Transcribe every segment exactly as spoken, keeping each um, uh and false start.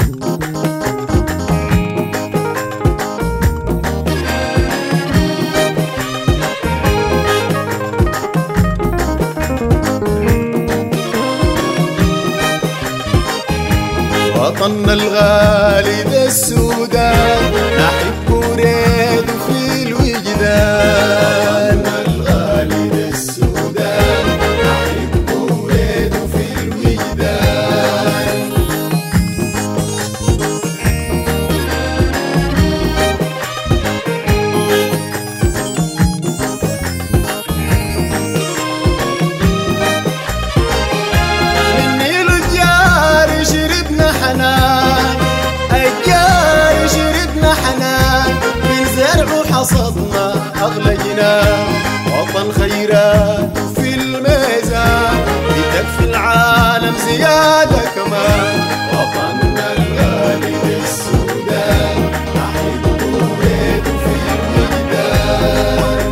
وطننا الغالي ذا السودان نحب وريد في الوجدان. وطننا الغالي ذا السودان نحب وريد في الوجدان. من نيل الجار شربنا حنان، الجار شربنا حنان، من زرع وحصدنا أغلى جنان. وطن خيرات في الميزان بتكفي العالم زيادة كمان. وطننا الغالي للسودان نحب وريد في الوجدان.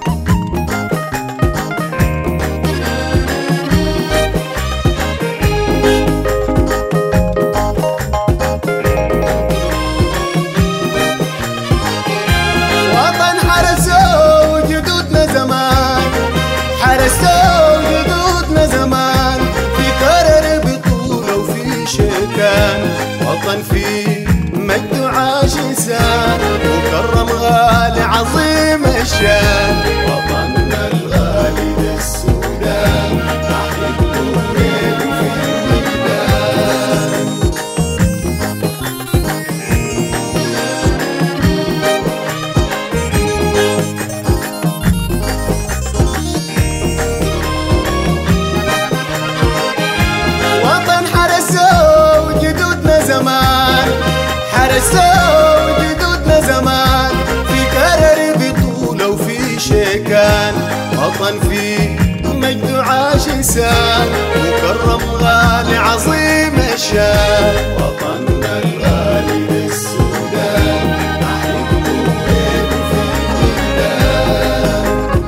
وطن حرسوا جدودنا زمان، حرسوا جدودنا زمان، في كرر بطولة وفي شكان. وطن فيه مجد وعاش إنسان وكرم غالي عظيم الشان. وطننا الغالي للسودان نحب وريد في الوجدان. وطن حرسوا جدودنا زمان، حرسوا جدودنا زمان، في كرر بطولة وفي شيكان. وطن فيه مجد وعاش إنسان وكرم غالي عظيم الشان. وطننا الغالي للسودان نحب وريد في الوجدان.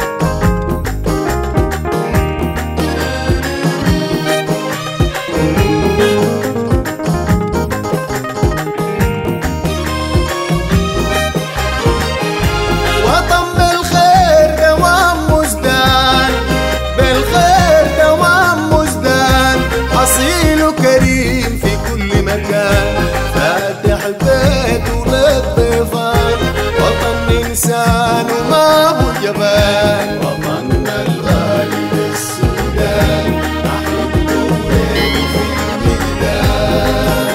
وطن بالخير دوام مزدان، بالخير دوام مزدان، أصيل وكريم في كل مكان، فاتح بيته للضيفان. وطن إنسان وما هو جبان. وطننا الغالي للسودان نحب وريد في الوجدان.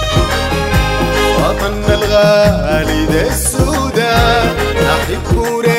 وطننا الغالي ذا السودان نحب وريد